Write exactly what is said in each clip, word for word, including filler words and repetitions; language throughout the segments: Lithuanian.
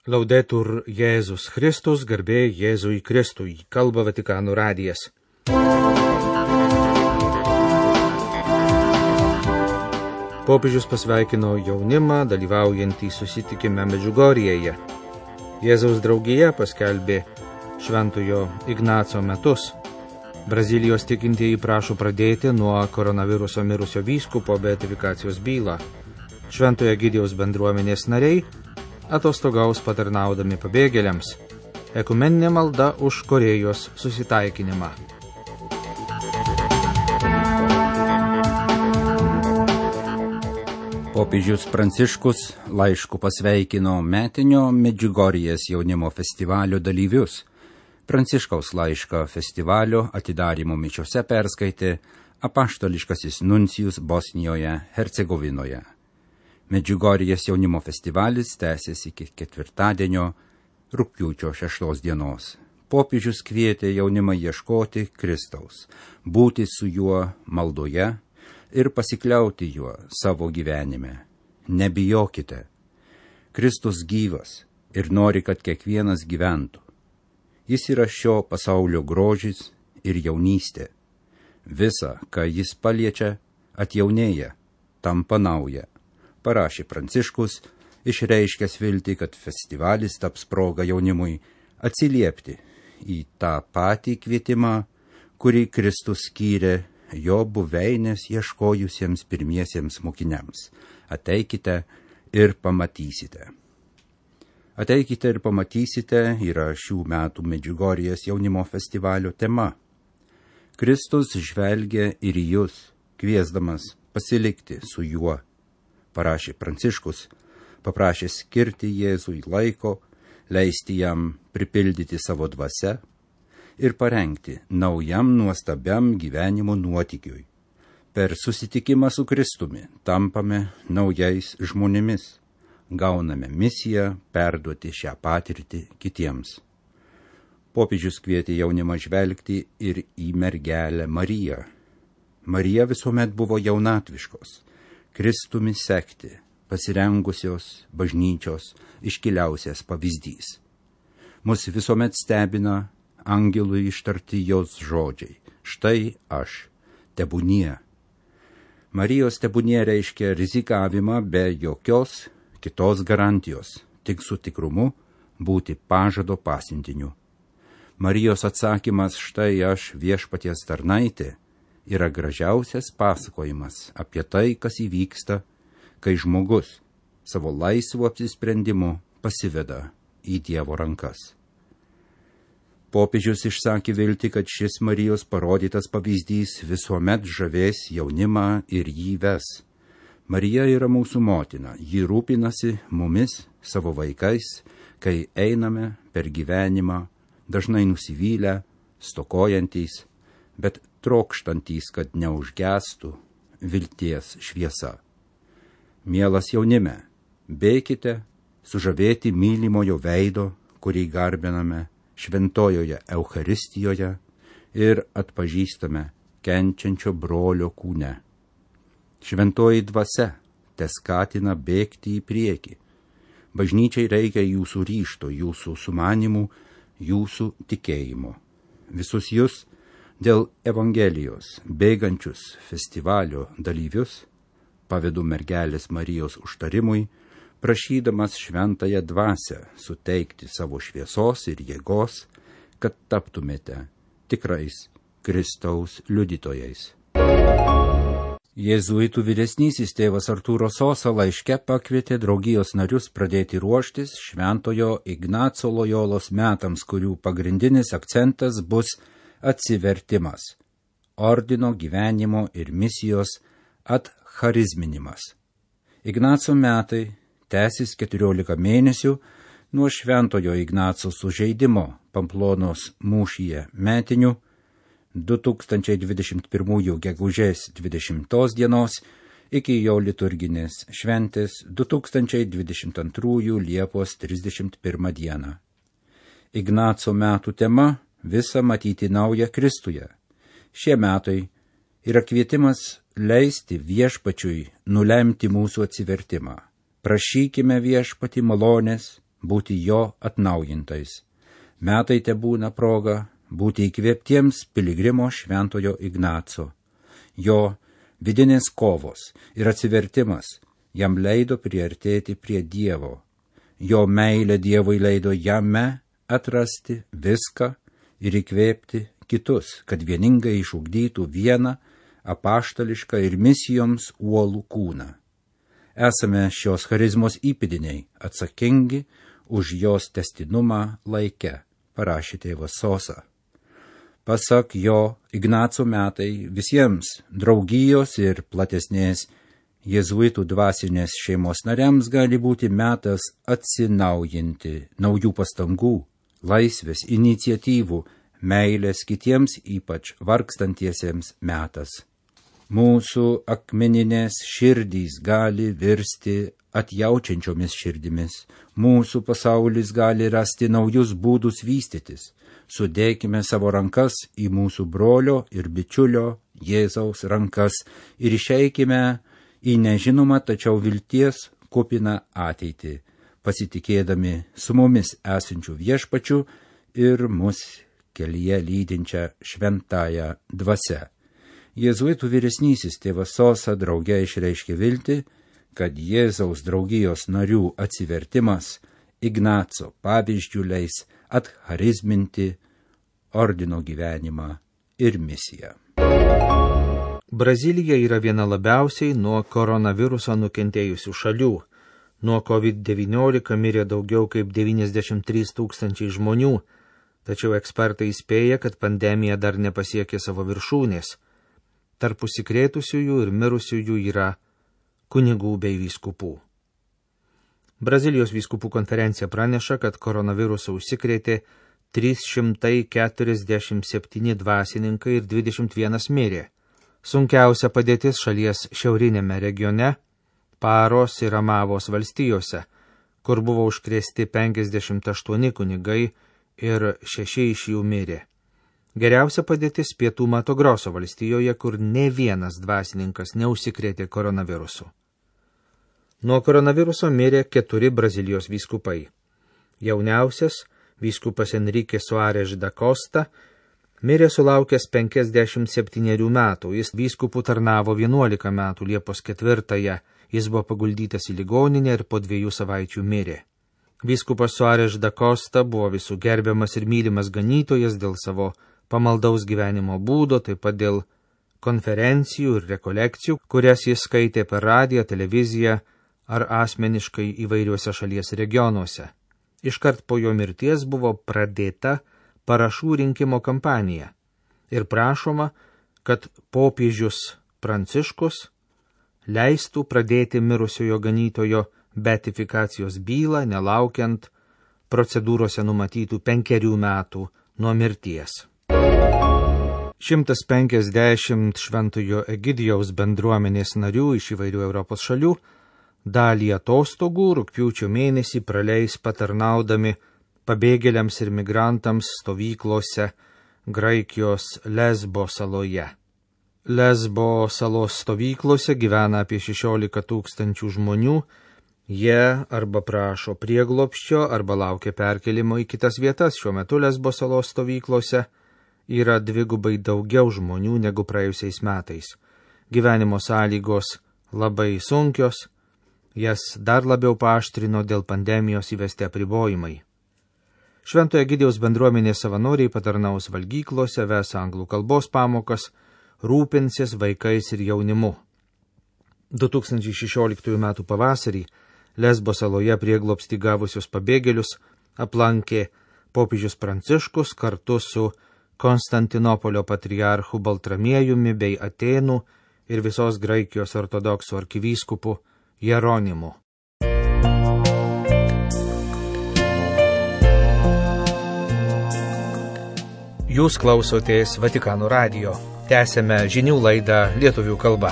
Laudetur Jėzus Kristus, garbė Jėzui Kristui, kalba Vatikano radijas. Popiežius pasveikino jaunimą, dalyvaujantį susitikime Medžiugorjėje. Jėzaus draugija paskelbė Šventojo Ignaco metus. Brazilijos tikintieji prašo pradėti nuo koronaviruso mirusio vyskupo beatifikacijos bylą. Šventojo Egidijaus bendruomenės nariai atostogaus patarnaudami pabėgėliams. Ekumeninė malda už Korėjos susitaikinimą. Popiežius Pranciškus laišku pasveikino metinio Medžiugorjės jaunimo festivalio dalyvius. Pranciškaus laišką festivalio atidarymo mišiose perskaitė apaštališkasis nuncijus Bosnijoje, Hercegovinoje. Medžiugorjės jaunimo festivalis tęsėsi iki ketvirtadienio rugpjūčio šeštos dienos. Popiežius kvietė jaunimą ieškoti Kristaus, būti su juo maldoje ir pasikliauti juo savo gyvenime. Nebijokite. Kristus gyvas ir nori, kad kiekvienas gyventų. Jis yra šio pasaulio grožis ir jaunystė. Visa, ką jis paliečia, atjaunėja, tampa nauja. Parašė Pranciškus, išreiškęs viltį, kad festivalis taps proga jaunimui atsiliepti į tą patį kvietimą, kurį Kristus skyrė jo buveinės ieškojusiems pirmiesiems mokiniams. Ateikite ir pamatysite. Ateikite ir pamatysite yra šių metų Medžiugorjės jaunimo festivalio tema. Kristus žvelgia ir į jūs, kviesdamas pasilikti su juo. Parašė Pranciškus, paprašė skirti Jėzui laiko, leisti jam pripildyti savo dvasią ir parengti naujam nuostabiam gyvenimo nuotykiui. Per susitikimą su Kristumi tampame naujais žmonėmis, gauname misiją perduoti šią patirtį kitiems. Popiežius kvietė jaunimą žvelgti ir į mergelę Mariją. Marija visuomet buvo jaunatviškos, Kristumi sekti, pasirengusios bažnyčios iškiliausias pavyzdys. Mus visuomet stebina angelui ištarti jos žodžiai. Štai aš, tebūnie. Marijos tebūnie reiškia rizikavimą be jokios kitos garantijos, tik su tikrumu būti pažado pasiuntiniu. Marijos atsakymas štai aš viešpaties tarnaitė yra gražiausias pasakojimas apie tai, kas įvyksta, kai žmogus savo laisvu apsisprendimu pasiveda į Dievo rankas. Popiežius išsakė viltį, kad šis Marijos parodytas pavyzdys visuomet žavės jaunimą ir jį ves. Marija yra mūsų motina, ji rūpinasi mumis, savo vaikais, kai einame per gyvenimą, dažnai nusivylę, stokojantys, bet trokštantys, kad neužgestų vilties šviesa. Mielas jaunime, bėkite sužavėti mylimojo veido, kurį garbiname šventojoje Eucharistijoje ir atpažįstame kenčiančio brolio kūne. Šventoji dvasia te skatina bėgti į priekį. Bažnyčiai reikia jūsų ryžto, jūsų sumanimų, jūsų tikėjimo. Visus jūs dėl Evangelijos bėgančius festivalio dalyvius pavedu mergelės Marijos užtarimui, prašydamas šventąją dvasią suteikti savo šviesos ir jėgos, kad taptumėte tikrais Kristaus liudytojais. Jėzuitų vyresnysis tėvas Artūro Sosa laiške pakvietė draugijos narius pradėti ruoštis Šventojo Ignaco Lojolos metams, kurių pagrindinis akcentas bus atsivertimas, ordino gyvenimo ir misijos atcharizminimas. Ignaco metai tęsis keturiolika mėnesių nuo Šventojo Ignaco sužeidimo Pamplonos mūšyje metinių du tūkstančiai dvidešimt pirmųjų gegužės dvidešimtos dienos iki jo liturginės šventės du tūkstančiai dvidešimt antrųjų Liepos trisdešimt pirmą dieną. Ignaco metų tema visa matyti naują Kristuje. Šie metai yra kvietimas leisti viešpačiui nulemti mūsų atsivertimą. Prašykime viešpatį malonės būti jo atnaujintais. Metai te būna proga būti įkvėptiems piligrimo Šventojo Ignaco. Jo vidinės kovos ir atsivertimas jam leido priartėti prie Dievo. Jo meilė Dievui leido jame atrasti viską ir įkvėpti kitus, kad vieningai išugdytų vieną apaštališką ir misijoms uolų kūną. Esame šios charizmos įpėdiniai, atsakingi už jos testinumą laike, parašė tėvas Sosa. Pasak jo, Ignaco metai visiems draugijos ir platesnės jėzuitų dvasinės šeimos nariams gali būti metas atsinaujinti naujų pastangų, laisvės, iniciatyvų, meilės kitiems ypač vargstantiesiems metas. Mūsų akmeninės širdys gali virsti atjaučiančiomis širdimis. Mūsų pasaulis gali rasti naujus būdus vystytis. Sudėkime savo rankas į mūsų brolio ir bičiulio Jėzaus rankas ir išeikime į nežinomą tačiau vilties kupiną ateitį, pasitikėdami su mumis esančių viešpačių ir mus kelyje lydinčią šventąją dvasią. Jėzuitų vyresnysis tėvas Sosa drauge išreiškė viltį, kad Jėzaus draugijos narių atsivertimas Ignaco pavyzdžių leis atcharizminti ordino gyvenimą ir misiją. Brazilija yra viena labiausiai nuo koronaviruso nukentėjusių šalių. Nuo COVID devyniolika mirė daugiau kaip devyniasdešimt trys tūkstančiai žmonių, tačiau ekspertai įspėja, kad pandemija dar nepasiekė savo viršūnės. Tarp užsikrėtusiųjų ir mirusiųjų yra kunigų bei vyskupų. Brazilijos vyskupų konferencija praneša, kad koronavirusu užsikrėtė trys šimtai keturiasdešimt septyni dvasininkai ir dvidešimt vienas mirė. Sunkiausia padėtis šalies šiaurinėme regione, Paros ir Amavos valstijose, kur buvo užkrėsti penkiasdešimt aštuoni kunigai ir šeši iš jų mirė. Geriausia padėtis Pietų Mato Groso valstijoje, kur ne vienas dvasininkas neužsikrėtė koronavirusu. Nuo koronaviruso mirė keturi Brazilijos vyskupai. Jauniausias, vyskupas Enrique Soares da Costa, mirė sulaukęs penkiasdešimt septynerių metų. Jis vyskupų tarnavo vienuolika metų. Liepos ketvirtąją jis buvo paguldytas į ligoninę ir po dviejų savaičių mirė. Vyskupas Soares da Costa buvo visų gerbiamas ir mylimas ganytojas dėl savo pamaldaus gyvenimo būdo, taip pat dėl konferencijų ir rekolekcijų, kurias jis skaitė per radiją, televiziją ar asmeniškai įvairiuose šalies regionuose. Iškart po jo mirties buvo pradėta parašų rinkimo kampanija ir prašoma, kad popiežius Pranciškus leistų pradėti mirusiojo ganytojo beatifikacijos bylą, nelaukiant procedūrose numatytų penkerių metų nuo mirties. šimtas penkiasdešimt Šventojo Egidijaus bendruomenės narių iš įvairių Europos šalių dalį atostogų rugpjūčio mėnesį praleis patarnaudami pabėgėliams ir migrantams stovyklose Graikijos Lesbo saloje. Lesbo salos stovyklose gyvena apie šešiolika tūkstančių žmonių, jie arba prašo prieglobsčio, arba laukia perkelimo į kitas vietas. Šiuo metu Lesbo salos stovyklose yra dvigubai daugiau žmonių negu praėjusiais metais. Gyvenimo sąlygos labai sunkios, jas dar labiau paaštrino dėl pandemijos įvesti apribojimai. Šventojo Egidijaus bendruomenės savanoriai patarnaus valgyklose, ves anglų kalbos pamokas, rūpinsis vaikais ir jaunimu. du tūkstančiai šešioliktųjų metų pavasarį Lesbo saloje prieglobstį gavusius pabėgėlius aplankė popiežius Pranciškus kartu su Konstantinopolio patriarchu Baltramiejumi bei Atėnų ir visos Graikijos ortodoksų arkivyskupu Jeronimu. Jūs klausotės Vatikano radijo. Tęsėme žinių laidą lietuvių kalba.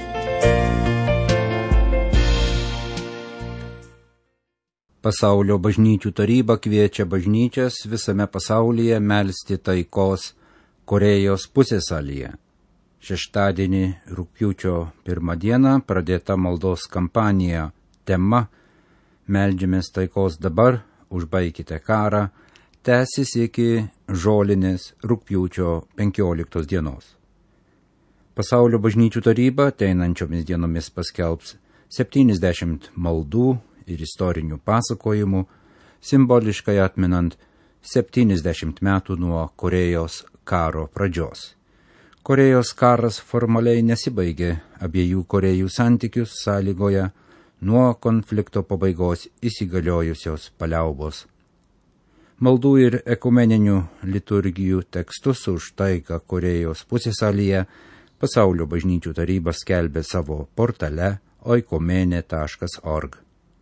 Pasaulio bažnyčių taryba kviečia bažnyčias visame pasaulyje melsti taikos Korėjos pusiasalyje. Šeštadienį rugpjūčio pirmą dieną pradėta maldos kampanija tema Meldžiamės taikos dabar, užbaikite karą tęsis iki žolinės rugpjūčio penkioliktos dienos. Pasaulio bažnyčių taryba ateinančiomis dienomis paskelbs septyniasdešimt maldų ir istorinių pasakojimų, simboliškai atminant septyniasdešimt metų nuo Korėjos karo pradžios. Korėjos karas formaliai nesibaigė, abiejų Korėjų santykius sąlygoja nuo konflikto pabaigos įsigaliojusios paliaubos. Maldų ir ekumeninių liturgijų tekstus už taiką Korėjos pusiasalyje Pasaulio bažnyčių taryba skelbė savo portale oikomene taškas org.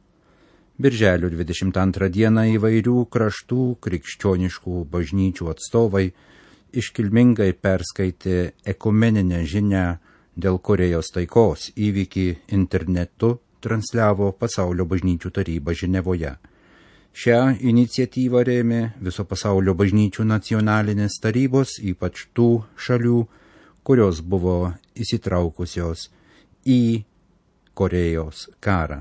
Birželio dvidešimt antrą dieną įvairių kraštų krikščioniškų bažnyčių atstovai iškilmingai perskaitė ekumeninę žinią dėl Korėjos taikos įvykį internetu transliavo Pasaulio bažnyčių taryba Ženevoje. Šią iniciatyvą rėmė viso pasaulio bažnyčių nacionalinės tarybos, ypač tų šalių, kurios buvo įsitraukusios į Korėjos karą.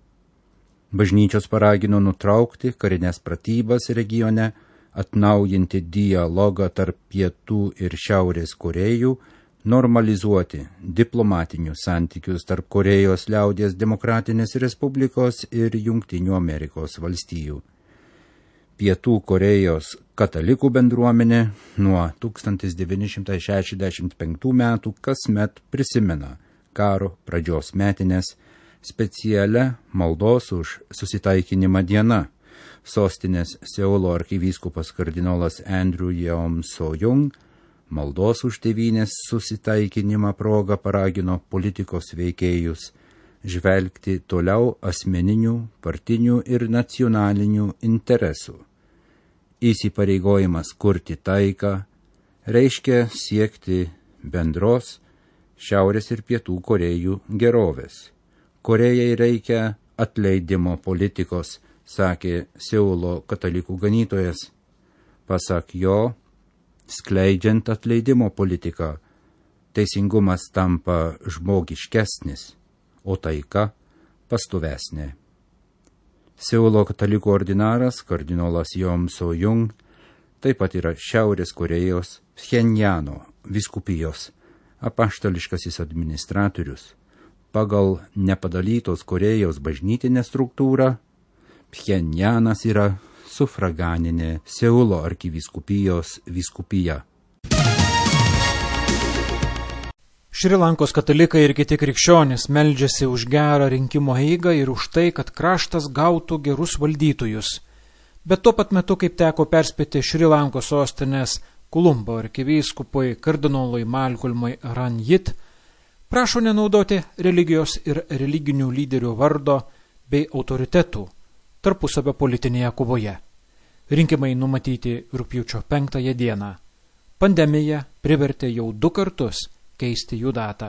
Bažnyčios paragino nutraukti karinės pratybas regione, atnaujinti dialogą tarp pietų ir šiaurės Korėjų, normalizuoti diplomatinius santykius tarp Korėjos liaudies demokratinės respublikos ir Jungtinių Amerikos valstijų. Pietų Korėjos katalikų bendruomenė nuo tūkstantis devyni šimtai šešiasdešimt penktų metų kasmet prisimena karo pradžios metines specialia maldos už susitaikinimą diena. Sostinės Seulo arkivyskupas kardinolas Andrew Yeom So-jung maldos už tėvynės susitaikinimą progą paragino politikos veikėjus žvelgti toliau asmeninių, partinių ir nacionalinių interesų. Įsipareigojimas kurti taiką reiškia siekti bendros Šiaurės ir Pietų Korėjų gerovės. Korėjai reikia atleidimo politikos, sakė Seulo katalikų ganytojas. Pasak jo, skleidžiant atleidimo politiką, teisingumas tampa žmogiškesnis, o taika pastovesnė. Seulo katalikų ordinaras kardinolas Yeom So-jung taip pat yra Šiaurės Korėjos Pchenjano vyskupijos apaštališkasis administratorius. Pagal nepadalytos Korėjos bažnytinę struktūrą, Pchenjanas yra sufraganinė Seulo arkivyskupijos vyskupija. Šri Lankos katalikai ir kiti krikščionys meldžiasi už gerą rinkimo eigą ir už tai, kad kraštas gautų gerus valdytojus. Bet tuo pat metu, kaip teko perspėti Šri Lankos sostinės Kolumbo arkivyskupui kardinolui Malcolmui Ranjit, prašo nenaudoti religijos ir religinių lyderių vardo bei autoritetų tarpusavio politinėje kovoje. Rinkimai numatyti rugpjūčio penktąją dieną. Pandemija privertė jau du kartus keisti jų datą.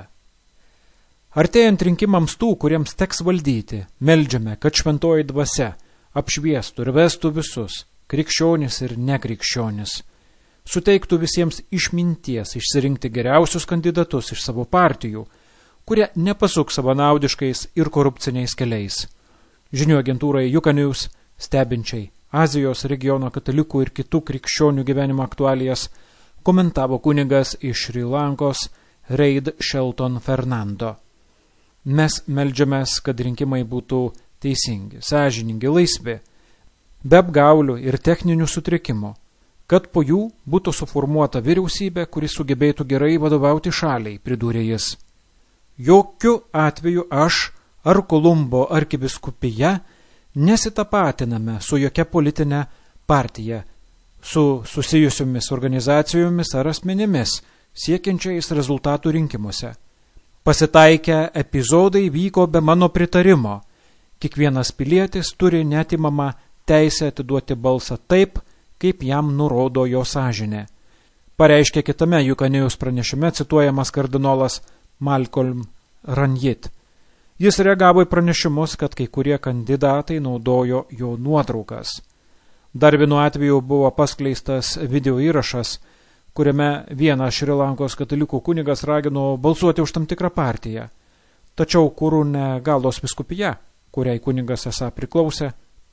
Artėjant rinkimams tų, kuriems teks valdyti, meldžiame, kad šventoji dvasia apšviestų ir vestų visus, krikščionis ir nekrikščionis, suteiktų visiems išminties išsirinkti geriausius kandidatus iš savo partijų, kurie nepasuk savanaudiškais ir korupciniais keliais. Žinių agentūrai Jukanews, stebinčiai Azijos regiono katalikų ir kitų krikščionių gyvenimo aktualijas, komentavo kunigas iš Šri Lankos Reid Shelton Fernando. Mes meldžiamės, kad rinkimai būtų teisingi, sąžiningi, laisvi, be apgaulių ir techninių sutrikimų, kad po jų būtų suformuota vyriausybė, kuri sugebėtų gerai vadovauti šaliai, pridūrė jis. Jokiu atveju aš ar Kolumbo arkivyskupija nesitapatiname su jokia politinė partija, su susijusiomis organizacijomis ar asmenimis, siekiančiais rezultatų rinkimuose. Pasitaikę epizodai vyko be mano pritarimo. Kiekvienas pilietis turi neatimamą teisę atiduoti balsą taip, kaip jam nurodo jo sąžinė. Pareiškė kitame Jukanews pranešime cituojamas kardinolas Malcolm Ranjit. Jis reagavo į pranešimus, kad kai kurie kandidatai naudojo jo nuotraukas. Dar vienu atveju buvo paskleistas video įrašas, kuriame vienas Šri Lankos katalikų kunigas ragino balsuoti už tam tikrą partiją. Tačiau Kurune Galos vyskupija, kuriai kunigas esą priklausė,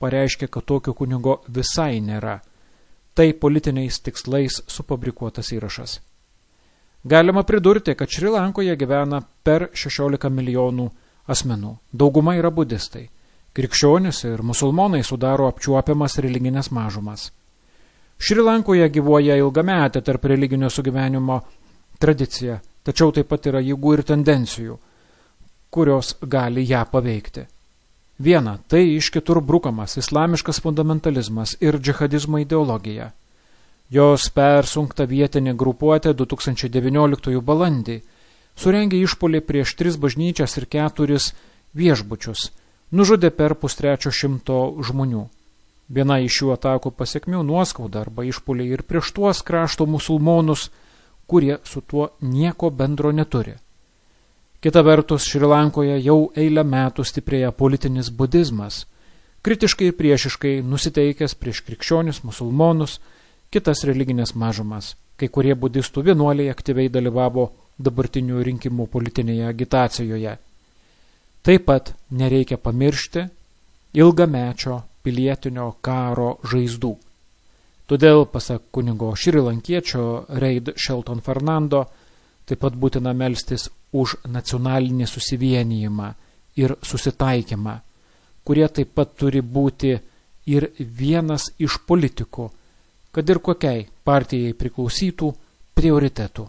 pareiškė, kad tokio kunigo visai nėra. Tai politiniais tikslais sufabrikuotas įrašas. Galima pridurti, kad Šri Lankoje gyvena per šešiolika milijonų asmenų. Dauguma yra budistai. Krikščionys ir musulmonai sudaro apčiuopiamas religinės mažumas. Šri Lankoje gyvuoja ilgametė tarp religinio sugyvenimo tradicija, tačiau taip pat yra jėgų ir tendencijų, kurios gali ją paveikti. Viena, tai iš kitur brukamas islamiškas fundamentalizmas ir džihadizmo ideologija. Jos persunkta vietinė grupuotė du tūkstančiai devynioliktųjų balandį surengė išpuolį prieš tris bažnyčias ir keturis viešbučius, nužudė per pustrečio šimto žmonių. Viena iš šių atakų pasiekmių nuoskauda arba išpuoliai ir prieš tuos krašto musulmonus, kurie su tuo nieko bendro neturi. Kita vertus, Šri Lankoje jau eilę metų stiprėja politinis budizmas, kritiškai ir priešiškai nusiteikęs prieš krikščionis, musulmonus, kitas religinės mažumas. Kai kurie budistų vienuoliai aktyviai dalyvavo dabartinių rinkimų politinėje agitacijoje. Taip pat nereikia pamiršti ilgamečio pilietinio karo žaizdų. Todėl, pasak kunigo šrilankiečio Reid Shelton Fernando, taip pat būtina melstis už nacionalinį susivienijimą ir susitaikymą, kurie taip pat turi būti ir vienas iš politikų, kad ir kokiai partijai priklausytų, prioritetų.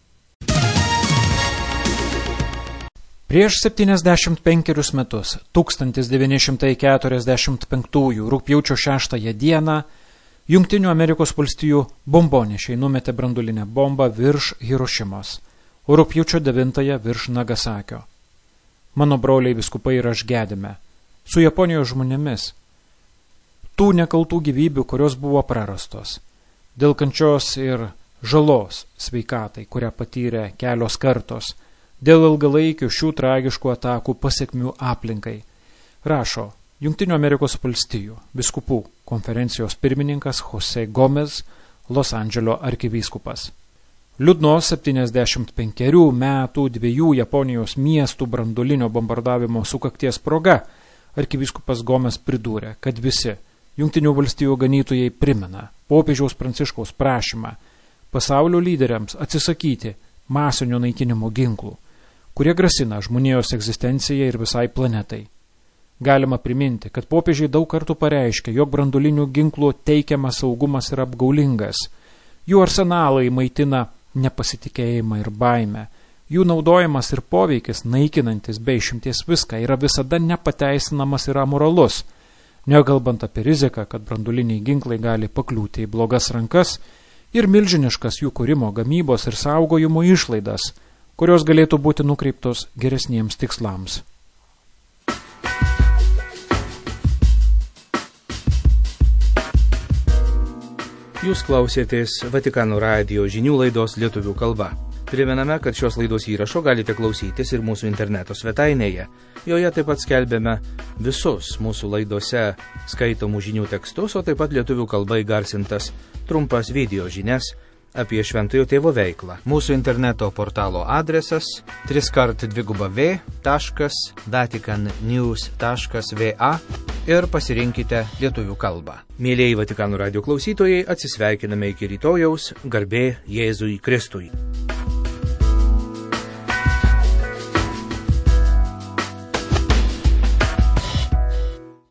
Prieš septyniasdešimt penkerius metus, tūkstantis devyni šimtai keturiasdešimt penktųjų rugpjūčio šeštąją dieną, Jungtinių Amerikos valstijų bombonešiai numetė branduolinę bombą virš Hirošimos, o rugpjūčio devintąją virš Nagasakio. Mano broliai vyskupai ir aš gedime, su Japonijos žmonėmis, tų nekaltų gyvybių, kurios buvo prarastos, dėl kančios ir žalos sveikatai, kurią patyrė kelios kartos, dėl ilgalaikių šių tragiškų atakų pasekmių aplinkai, rašo Jungtinių Amerikos valstijų vyskupų konferencijos pirmininkas Jose Gomez, Los Andželo arkivyskupas. Liūdnos septyniasdešimt penkerių metų dviejų Japonijos miestų branduolinio bombardavimo sukakties proga arkivyskupas Gomez pridūrė, kad visi Jungtinių valstijų ganytojai primena popiežiaus Pranciškaus prašymą pasaulio lyderiams atsisakyti masinio naikinimo ginklų, kurie grasina žmonijos egzistencijai ir visai planetai. Galima priminti, kad popiežiai daug kartų pareiškė, jog branduolinių ginklų teikiamas saugumas yra apgaulingas. Jų arsenalai maitina nepasitikėjimą ir baimę. Jų naudojimas ir poveikis, naikinantis be išimties viską, yra visada nepateisinamas ir amoralus. Nekalbant apie riziką, kad branduoliniai ginklai gali pakliūti į blogas rankas ir milžiniškas jų kūrimo, gamybos ir saugojimo išlaidas, kurios galėtų būti nukreiptos geresniems tikslams. Jūs klausėtės Vatikano radijo žinių laidos lietuvių kalba. Primename, kad šios laidos įrašo galite klausytis ir mūsų interneto svetainėje. Joje taip pat skelbėme visus mūsų laidose skaitomų žinių tekstus, o taip pat lietuvių kalba įgarsintas trumpas video žinias apie Šventojo Tėvo veiklą. Mūsų interneto portalo adresas tris kart dviguba v taškas vatikan news taškas va ir pasirinkite lietuvių kalbą. Mėlieji Vatikano radijo klausytojai, atsisveikiname iki rytojaus, garbė Jėzui Kristui.